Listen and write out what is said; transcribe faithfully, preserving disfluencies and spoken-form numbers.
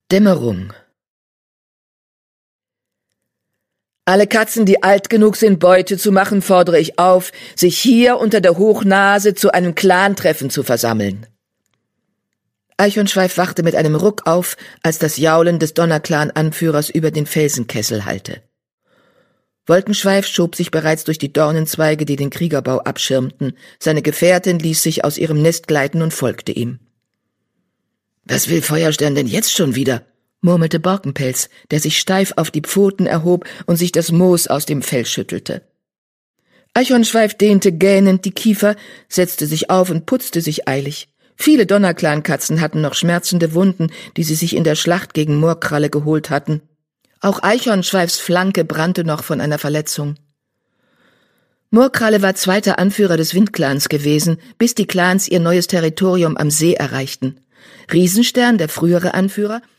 Dämmerung. Alle Katzen, die alt genug sind, Beute zu machen, fordere ich auf, sich hier unter der Hochnase zu einem Clantreffen zu versammeln. Eichhornschweif wachte mit einem Ruck auf, als das Jaulen des Donnerclan-Anführers über den Felsenkessel hallte. Wolkenschweif schob sich bereits durch die Dornenzweige, die den Kriegerbau abschirmten. Seine Gefährtin ließ sich aus ihrem Nest gleiten und folgte ihm. »Was will Feuerstern denn jetzt schon wieder?« murmelte Borkenpelz, der sich steif auf die Pfoten erhob und sich das Moos aus dem Fell schüttelte. Eichhornschweif dehnte gähnend die Kiefer, setzte sich auf und putzte sich eilig. Viele Donnerclan-Katzen hatten noch schmerzende Wunden, die sie sich in der Schlacht gegen Moorkralle geholt hatten. Auch Eichhornschweifs Flanke brannte noch von einer Verletzung. Moorkralle war zweiter Anführer des Windclans gewesen, bis die Clans ihr neues Territorium am See erreichten. Riesenstern, der frühere Anführer,